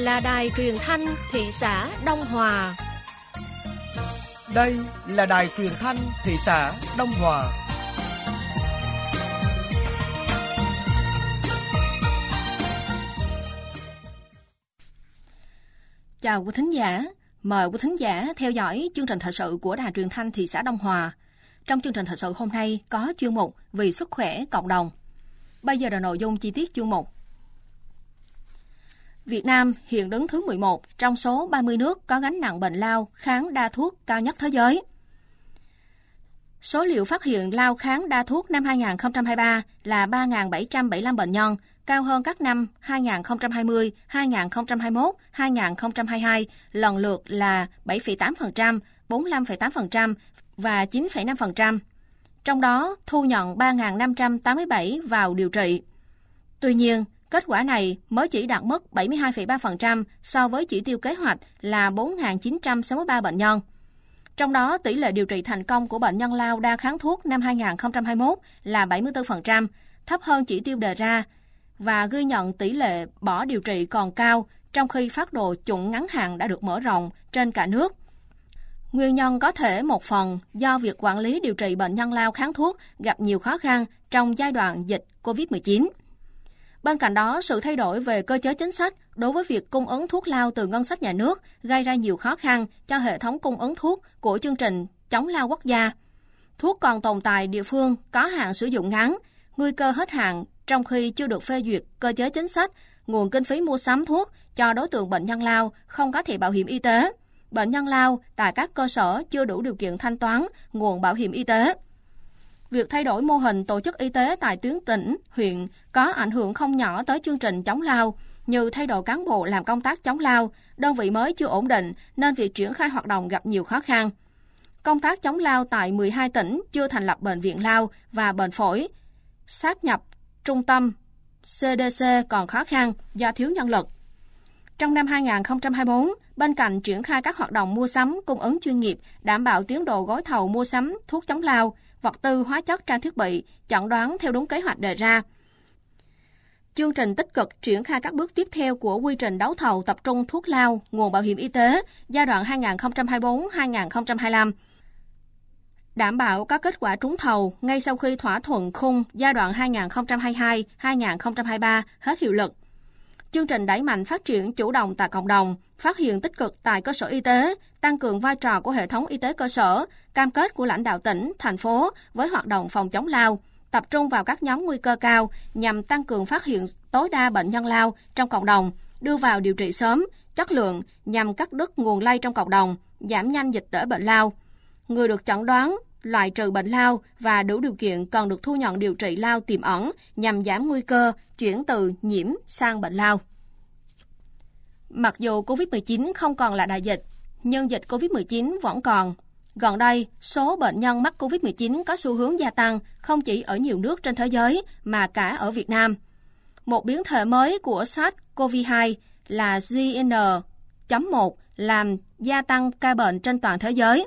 là đài truyền thanh thị xã Đông Hòa. Đây là đài truyền thanh thị xã Đông Hòa. Chào quý thính giả, mời quý thính giả theo dõi chương trình thời sự của đài truyền thanh thị xã Đông Hòa. Trong chương trình thời sự hôm nay có chuyên mục Vì sức khỏe cộng đồng. Bây giờ là nội dung chi tiết chuyên mục. Việt Nam hiện đứng thứ 11 trong số 30 nước có gánh nặng bệnh lao kháng đa thuốc cao nhất thế giới. Số liệu phát hiện lao kháng đa thuốc năm 2023 là 3.775 bệnh nhân, cao hơn các năm 2020, 2021, 2022, lần lượt là 7,8%, 45,8% và 9,5%. Trong đó, thu nhận 3.587 vào điều trị. Tuy nhiên, kết quả này mới chỉ đạt mức 72,3% so với chỉ tiêu kế hoạch là 4.963 bệnh nhân. Trong đó, tỷ lệ điều trị thành công của bệnh nhân lao đa kháng thuốc năm 2021 là 74%, thấp hơn chỉ tiêu đề ra, và ghi nhận tỷ lệ bỏ điều trị còn cao, trong khi phác đồ chủng ngắn hạn đã được mở rộng trên cả nước. Nguyên nhân có thể một phần do việc quản lý điều trị bệnh nhân lao kháng thuốc gặp nhiều khó khăn trong giai đoạn dịch COVID-19. Bên cạnh đó, sự thay đổi về cơ chế chính sách đối với việc cung ứng thuốc lao từ ngân sách nhà nước gây ra nhiều khó khăn cho hệ thống cung ứng thuốc của chương trình chống lao quốc gia. Thuốc còn tồn tại địa phương có hạn sử dụng ngắn, nguy cơ hết hạn trong khi chưa được phê duyệt cơ chế chính sách, nguồn kinh phí mua sắm thuốc cho đối tượng bệnh nhân lao không có thẻ bảo hiểm y tế. Bệnh nhân lao tại các cơ sở chưa đủ điều kiện thanh toán nguồn bảo hiểm y tế. Việc thay đổi mô hình tổ chức y tế tại tuyến tỉnh, huyện có ảnh hưởng không nhỏ tới chương trình chống lao, như thay đổi cán bộ làm công tác chống lao, đơn vị mới chưa ổn định nên việc triển khai hoạt động gặp nhiều khó khăn. Công tác chống lao tại 12 tỉnh chưa thành lập bệnh viện lao và bệnh phổi, sáp nhập trung tâm CDC còn khó khăn do thiếu nhân lực. Trong năm 2024, bên cạnh triển khai các hoạt động mua sắm, cung ứng chuyên nghiệp, đảm bảo tiến độ gói thầu mua sắm thuốc chống lao, vật tư, hóa chất, trang thiết bị, chẩn đoán theo đúng kế hoạch đề ra. Chương trình tích cực triển khai các bước tiếp theo của quy trình đấu thầu tập trung thuốc lao, nguồn bảo hiểm y tế giai đoạn 2024-2025. Đảm bảo các kết quả trúng thầu ngay sau khi thỏa thuận khung giai đoạn 2022-2023 hết hiệu lực. Chương trình đẩy mạnh phát triển chủ động tại cộng đồng, phát hiện tích cực tại cơ sở y tế, tăng cường vai trò của hệ thống y tế cơ sở, cam kết của lãnh đạo tỉnh, thành phố với hoạt động phòng chống lao, tập trung vào các nhóm nguy cơ cao nhằm tăng cường phát hiện tối đa bệnh nhân lao trong cộng đồng, đưa vào điều trị sớm, chất lượng nhằm cắt đứt nguồn lây trong cộng đồng, giảm nhanh dịch tễ bệnh lao. Người được chẩn đoán, loại trừ bệnh lao và đủ điều kiện cần được thu nhận điều trị lao tiềm ẩn nhằm giảm nguy cơ chuyển từ nhiễm sang bệnh lao. Mặc dù COVID-19 không còn là đại dịch, nhưng dịch COVID-19 vẫn còn. Gần đây, số bệnh nhân mắc COVID-19 có xu hướng gia tăng không chỉ ở nhiều nước trên thế giới mà cả ở Việt Nam. Một biến thể mới của SARS-CoV-2 là JN.1 làm gia tăng ca bệnh trên toàn thế giới.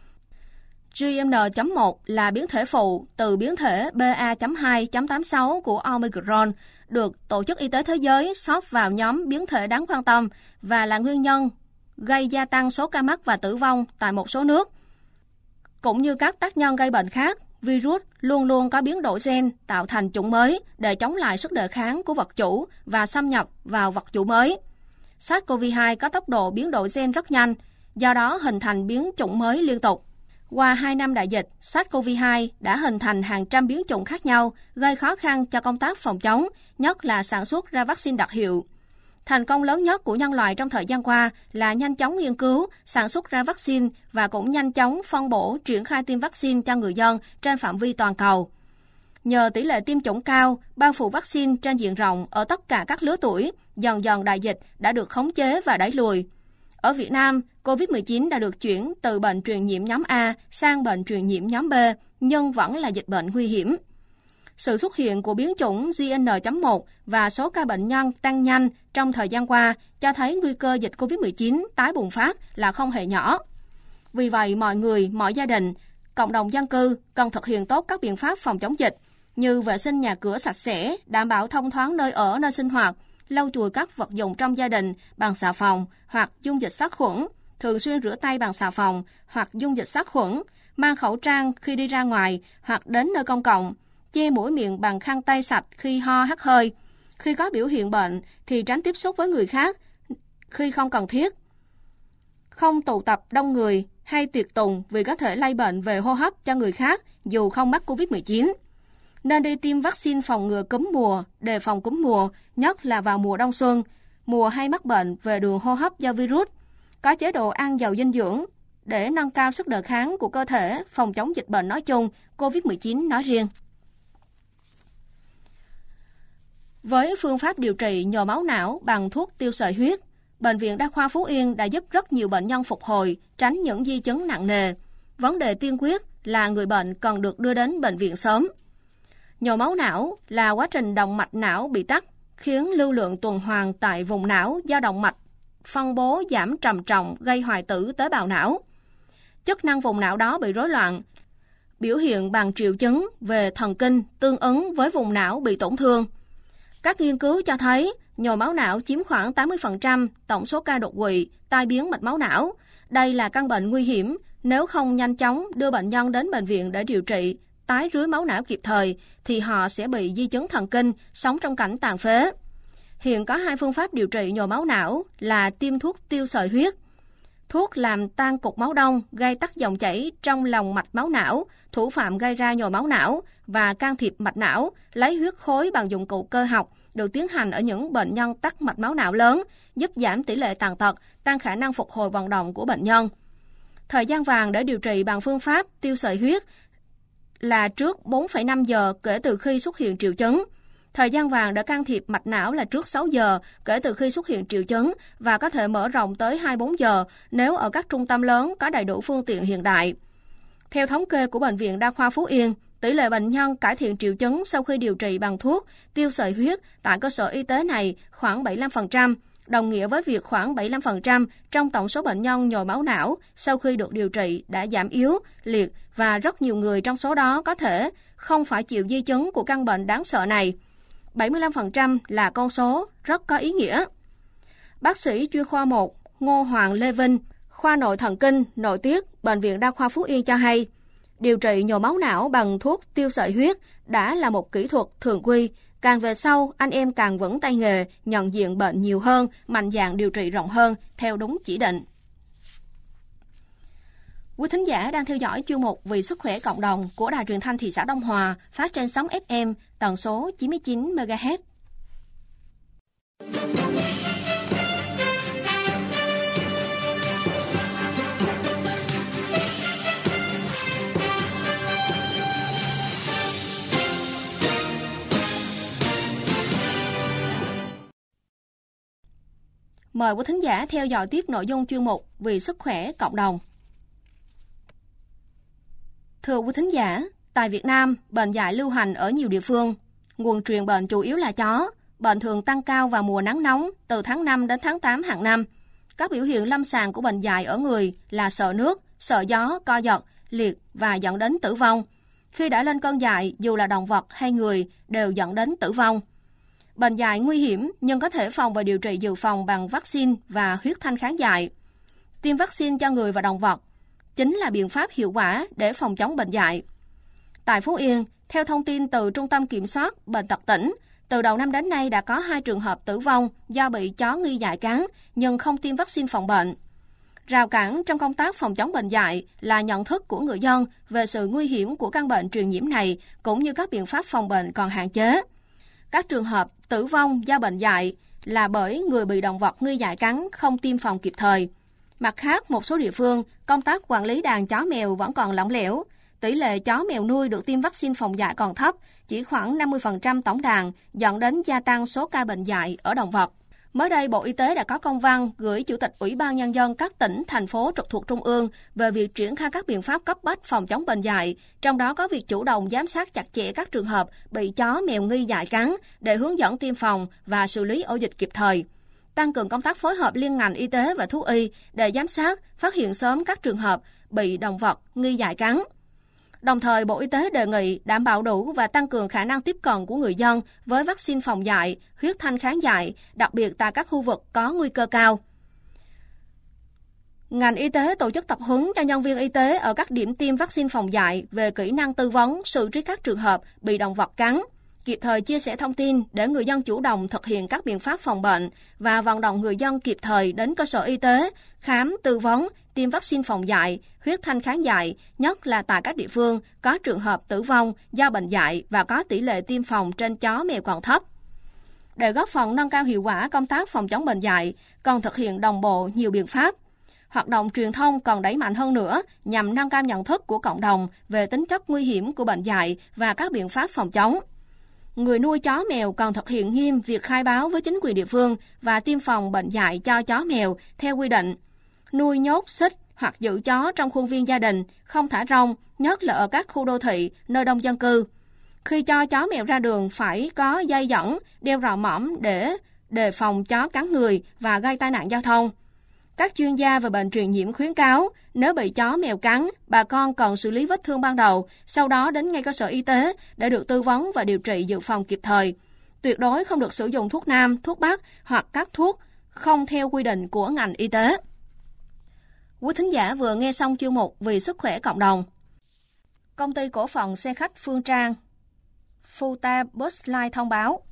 JN.1 là biến thể phụ từ biến thể BA.2.86 của Omicron, được Tổ chức Y tế Thế giới xếp vào nhóm biến thể đáng quan tâm và là nguyên nhân gây gia tăng số ca mắc và tử vong tại một số nước. Cũng như các tác nhân gây bệnh khác, virus luôn luôn có biến đổi gen tạo thành chủng mới để chống lại sức đề kháng của vật chủ và xâm nhập vào vật chủ mới. SARS-CoV-2 có tốc độ biến đổi gen rất nhanh, do đó hình thành biến chủng mới liên tục. Qua 2 năm đại dịch, SARS-CoV-2 đã hình thành hàng trăm biến chủng khác nhau, gây khó khăn cho công tác phòng chống, nhất là sản xuất ra vaccine đặc hiệu. Thành công lớn nhất của nhân loại trong thời gian qua là nhanh chóng nghiên cứu, sản xuất ra vaccine và cũng nhanh chóng phân bổ triển khai tiêm vaccine cho người dân trên phạm vi toàn cầu. Nhờ tỷ lệ tiêm chủng cao, bao phủ vaccine trên diện rộng ở tất cả các lứa tuổi, dần dần đại dịch đã được khống chế và đẩy lùi. Ở Việt Nam, COVID-19 đã được chuyển từ bệnh truyền nhiễm nhóm A sang bệnh truyền nhiễm nhóm B, nhưng vẫn là dịch bệnh nguy hiểm. Sự xuất hiện của biến chủng JN.1 và số ca bệnh nhân tăng nhanh trong thời gian qua cho thấy nguy cơ dịch COVID-19 tái bùng phát là không hề nhỏ. Vì vậy, mọi người, mọi gia đình, cộng đồng dân cư cần thực hiện tốt các biện pháp phòng chống dịch như vệ sinh nhà cửa sạch sẽ, đảm bảo thông thoáng nơi ở, nơi sinh hoạt, lau chùi các vật dụng trong gia đình bằng xà phòng hoặc dung dịch sát khuẩn, thường xuyên rửa tay bằng xà phòng hoặc dung dịch sát khuẩn, mang khẩu trang khi đi ra ngoài hoặc đến nơi công cộng, che mũi miệng bằng khăn tay sạch khi ho hắt hơi. Khi có biểu hiện bệnh thì tránh tiếp xúc với người khác khi không cần thiết. Không tụ tập đông người hay tiệc tùng vì có thể lây bệnh về hô hấp cho người khác dù không mắc COVID-19. Nên đi tiêm vaccine phòng ngừa cúm mùa, đề phòng cúm mùa, nhất là vào mùa đông xuân, mùa hay mắc bệnh về đường hô hấp do virus. Có chế độ ăn giàu dinh dưỡng để nâng cao sức đề kháng của cơ thể phòng chống dịch bệnh nói chung, COVID-19 nói riêng. Với phương pháp điều trị nhồi máu não bằng thuốc tiêu sợi huyết, Bệnh viện Đa khoa Phú Yên đã giúp rất nhiều bệnh nhân phục hồi, tránh những di chứng nặng nề. Vấn đề tiên quyết là người bệnh cần được đưa đến bệnh viện sớm. Nhồi máu não là quá trình động mạch não bị tắc, khiến lưu lượng tuần hoàn tại vùng não do động mạch phân bố giảm trầm trọng, gây hoại tử tế bào não. Chức năng vùng não đó bị rối loạn, biểu hiện bằng triệu chứng về thần kinh tương ứng với vùng não bị tổn thương. Các nghiên cứu cho thấy nhồi máu não chiếm khoảng 80% tổng số ca đột quỵ, tai biến mạch máu não. Đây là căn bệnh nguy hiểm, nếu không nhanh chóng đưa bệnh nhân đến bệnh viện để điều trị, tái rưới máu não kịp thời, thì họ sẽ bị di chứng thần kinh, sống trong cảnh tàn phế. Hiện có 2 phương pháp điều trị nhồi máu não là tiêm thuốc tiêu sợi huyết. Thuốc làm tan cục máu đông, gây tắc dòng chảy trong lòng mạch máu não, thủ phạm gây ra nhồi máu não, và can thiệp mạch não, lấy huyết khối bằng dụng cụ cơ học, được tiến hành ở những bệnh nhân tắc mạch máu não lớn, giúp giảm tỷ lệ tàn tật, tăng khả năng phục hồi vận động của bệnh nhân. Thời gian vàng để điều trị bằng phương pháp tiêu sợi huyết là trước 4,5 giờ kể từ khi xuất hiện triệu chứng. Thời gian vàng để can thiệp mạch não là trước 6 giờ kể từ khi xuất hiện triệu chứng và có thể mở rộng tới 24 giờ nếu ở các trung tâm lớn có đầy đủ phương tiện hiện đại. Theo thống kê của Bệnh viện Đa khoa Phú Yên, tỷ lệ bệnh nhân cải thiện triệu chứng sau khi điều trị bằng thuốc tiêu sợi huyết tại cơ sở y tế này khoảng 75%, đồng nghĩa với việc khoảng 75% trong tổng số bệnh nhân nhồi máu não sau khi được điều trị đã giảm yếu, liệt và rất nhiều người trong số đó có thể không phải chịu di chứng của căn bệnh đáng sợ này. 75% là con số rất có ý nghĩa. Bác sĩ chuyên khoa 1 Ngô Hoàng Lê Vinh, khoa nội thần kinh, nội tiết, Bệnh viện Đa khoa Phú Yên cho hay, điều trị nhồi máu não bằng thuốc tiêu sợi huyết đã là một kỹ thuật thường quy. Càng về sau, anh em càng vững tay nghề, nhận diện bệnh nhiều hơn, mạnh dạn điều trị rộng hơn, theo đúng chỉ định. Quý thính giả đang theo dõi chuyên mục Vì sức khỏe cộng đồng của Đài Truyền thanh Thị xã Đông Hòa, phát trên sóng FM tần số 99 MHz. Mời quý thính giả theo dõi tiếp nội dung chuyên mục Vì sức khỏe cộng đồng. Thưa quý thính giả, tại Việt Nam, bệnh dại lưu hành ở nhiều địa phương. Nguồn truyền bệnh chủ yếu là chó. Bệnh thường tăng cao vào mùa nắng nóng, từ tháng 5 đến tháng 8 hàng năm. Các biểu hiện lâm sàng của bệnh dại ở người là sợ nước, sợ gió, co giật, liệt và dẫn đến tử vong. Khi đã lên cơn dại, dù là động vật hay người, đều dẫn đến tử vong. Bệnh dại nguy hiểm nhưng có thể phòng và điều trị dự phòng bằng vaccine và huyết thanh kháng dại. Tiêm vaccine cho người và động vật chính là biện pháp hiệu quả để phòng chống bệnh dại. Tại Phú Yên, theo thông tin từ Trung tâm Kiểm soát Bệnh tật tỉnh, từ đầu năm đến nay đã có 2 trường hợp tử vong do bị chó nghi dại cắn nhưng không tiêm vaccine phòng bệnh. Rào cản trong công tác phòng chống bệnh dại là nhận thức của người dân về sự nguy hiểm của căn bệnh truyền nhiễm này cũng như các biện pháp phòng bệnh còn hạn chế. Các trường hợp tử vong do bệnh dại là bởi người bị động vật nghi dại cắn không tiêm phòng kịp thời. Mặt khác, một số địa phương, công tác quản lý đàn chó mèo vẫn còn lỏng lẻo. Tỷ lệ chó mèo nuôi được tiêm vaccine phòng dại còn thấp, chỉ khoảng 50% tổng đàn, dẫn đến gia tăng số ca bệnh dại ở động vật. Mới đây, Bộ Y tế đã có công văn gửi Chủ tịch Ủy ban Nhân dân các tỉnh, thành phố trực thuộc Trung ương về việc triển khai các biện pháp cấp bách phòng chống bệnh dại, trong đó có việc chủ động giám sát chặt chẽ các trường hợp bị chó mèo nghi dại cắn để hướng dẫn tiêm phòng và xử lý ổ dịch kịp thời. Tăng cường công tác phối hợp liên ngành y tế và thú y để giám sát, phát hiện sớm các trường hợp bị động vật nghi dại cắn. Đồng thời, Bộ Y tế đề nghị đảm bảo đủ và tăng cường khả năng tiếp cận của người dân với vaccine phòng dại, huyết thanh kháng dại, đặc biệt tại các khu vực có nguy cơ cao. Ngành y tế tổ chức tập huấn cho nhân viên y tế ở các điểm tiêm vaccine phòng dại về kỹ năng tư vấn, xử trí các trường hợp bị động vật cắn, kịp thời chia sẻ thông tin để người dân chủ động thực hiện các biện pháp phòng bệnh và vận động người dân kịp thời đến cơ sở y tế, khám, tư vấn, tiêm vaccine phòng dại, huyết thanh kháng dại, nhất là tại các địa phương có trường hợp tử vong do bệnh dại và có tỷ lệ tiêm phòng trên chó mèo còn thấp. Để góp phần nâng cao hiệu quả công tác phòng chống bệnh dại, cần thực hiện đồng bộ nhiều biện pháp. Hoạt động truyền thông cần đẩy mạnh hơn nữa nhằm nâng cao nhận thức của cộng đồng về tính chất nguy hiểm của bệnh dại và các biện pháp phòng chống. Người nuôi chó mèo cần thực hiện nghiêm việc khai báo với chính quyền địa phương và tiêm phòng bệnh dại cho chó mèo theo quy định. Nuôi nhốt, xích hoặc giữ chó trong khuôn viên gia đình, không thả rong, nhất là ở các khu đô thị, nơi đông dân cư. Khi cho chó mèo ra đường phải có dây dẫn, đeo rọ mõm để đề phòng chó cắn người và gây tai nạn giao thông. Các chuyên gia về bệnh truyền nhiễm khuyến cáo, nếu bị chó mèo cắn, bà con cần xử lý vết thương ban đầu, sau đó đến ngay cơ sở y tế để được tư vấn và điều trị dự phòng kịp thời. Tuyệt đối không được sử dụng thuốc nam, thuốc bắc hoặc các thuốc không theo quy định của ngành y tế. Quý thính giả vừa nghe xong chuyên mục Vì sức khỏe cộng đồng. Công ty cổ phần xe khách Phương Trang Futa Bus Line thông báo,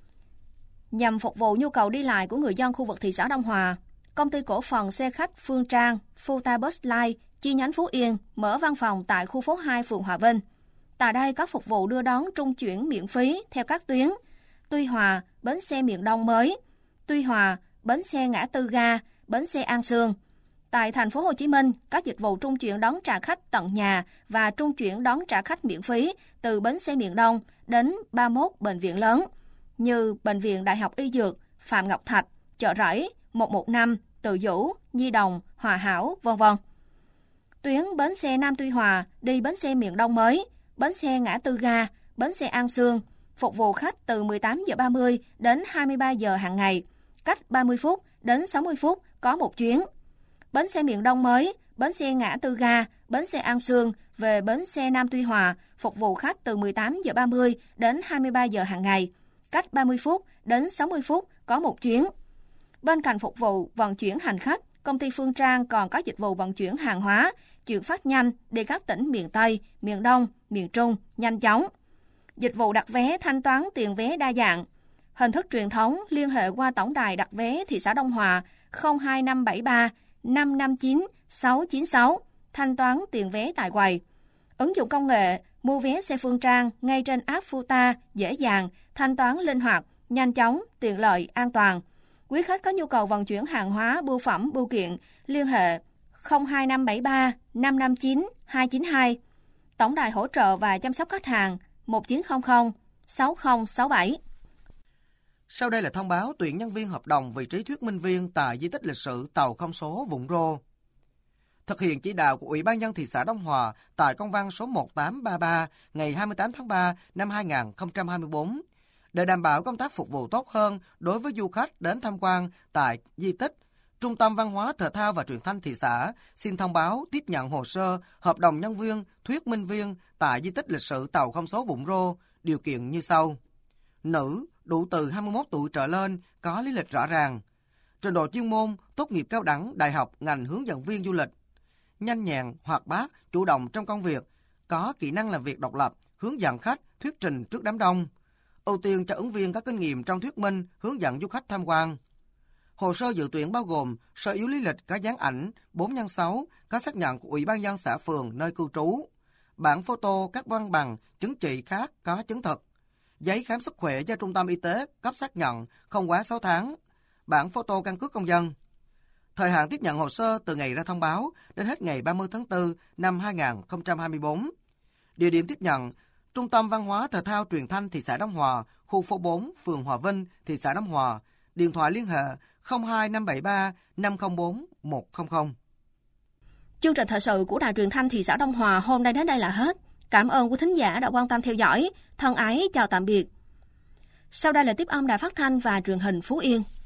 nhằm phục vụ nhu cầu đi lại của người dân khu vực thị xã Đông Hòa, Công ty cổ phần xe khách Phương Trang Futa Bus Line chi nhánh Phú Yên mở văn phòng tại khu phố 2 phường Hòa Vinh. Tại đây có phục vụ đưa đón trung chuyển miễn phí theo các tuyến Tuy Hòa, bến xe miền Đông mới, Tuy Hòa, bến xe ngã tư ga, bến xe An Sương. Tại thành phố Hồ Chí Minh, các dịch vụ trung chuyển đón trả khách tận nhà và trung chuyển đón trả khách miễn phí từ bến xe miền Đông đến 31 bệnh viện lớn như Bệnh viện Đại học Y Dược, Phạm Ngọc Thạch, Chợ Rẫy, 115, Từ Dũ, Nhi Đồng, Hòa Hảo, v.v. Tuyến bến xe Nam Tuy Hòa đi bến xe miền Đông mới, bến xe ngã tư ga, bến xe An Sương, phục vụ khách từ 18:30 đến 23 giờ hàng ngày, cách 30 phút đến 60 phút có một chuyến. Bến xe miền Đông mới, bến xe ngã tư ga, bến xe An Sương về bến xe Nam Tuy Hòa, phục vụ khách từ 18:30 đến 23 giờ hàng ngày, cách 30 phút đến 60 phút có một chuyến. Bên cạnh phục vụ vận chuyển hành khách, công ty Phương Trang còn có dịch vụ vận chuyển hàng hóa, chuyển phát nhanh đi các tỉnh miền Tây, miền Đông, miền Trung nhanh chóng. Dịch vụ đặt vé thanh toán tiền vé đa dạng. Hình thức truyền thống liên hệ qua tổng đài đặt vé thị xã Đông Hòa 02573 559 696, thanh toán tiền vé tại quầy. Ứng dụng công nghệ, mua vé xe Phương Trang ngay trên app Futa, dễ dàng, thanh toán linh hoạt, nhanh chóng, tiện lợi, an toàn. Quý khách có nhu cầu vận chuyển hàng hóa, bưu phẩm, bưu kiện, liên hệ 02573 559 292. Tổng đài hỗ trợ và chăm sóc khách hàng 1900 6067. Sau đây là thông báo tuyển nhân viên hợp đồng vị trí thuyết minh viên tại di tích lịch sử Tàu Không Số Vũng Rô. Thực hiện chỉ đạo của Ủy ban nhân dân thị xã Đông Hòa tại công văn số 1833 ngày 28 tháng 3 năm 2024, để đảm bảo công tác phục vụ tốt hơn đối với du khách đến tham quan tại di tích, Trung tâm Văn hóa Thể thao và Truyền thanh thị xã xin thông báo tiếp nhận hồ sơ hợp đồng nhân viên thuyết minh viên tại di tích lịch sử Tàu Không Số Vũng Rô điều kiện như sau. Nữ, đủ từ 21 tuổi trở lên, có lý lịch rõ ràng. Trình độ chuyên môn, tốt nghiệp cao đẳng, đại học, ngành hướng dẫn viên du lịch. Nhanh nhẹn, hoạt bát, chủ động trong công việc, có kỹ năng làm việc độc lập, hướng dẫn khách, thuyết trình trước đám đông. Ưu tiên cho ứng viên có kinh nghiệm trong thuyết minh, hướng dẫn du khách tham quan. Hồ sơ dự tuyển bao gồm sơ yếu lý lịch có dán ảnh 4x6, có xác nhận của Ủy ban nhân dân xã phường nơi cư trú, bản photo các văn bằng, chứng chỉ khác có chứng thực, giấy khám sức khỏe do trung tâm y tế cấp xác nhận không quá 6 tháng, bản photo căn cước công dân. Thời hạn tiếp nhận hồ sơ từ ngày ra thông báo đến hết ngày 30 tháng 4 năm 2024. Địa điểm tiếp nhận: Trung tâm Văn hóa Thể thao Truyền thanh thị xã Đông Hòa, khu phố 4, phường Hòa Vinh, thị xã Đông Hòa. Điện thoại liên hệ 02573 504 100. Chương trình thời sự của Đài Truyền thanh thị xã Đông Hòa hôm nay đến đây là hết. Cảm ơn quý thính giả đã quan tâm theo dõi. Thân ái chào tạm biệt. Sau đây là tiếp âm Đài Phát thanh và Truyền hình Phú Yên.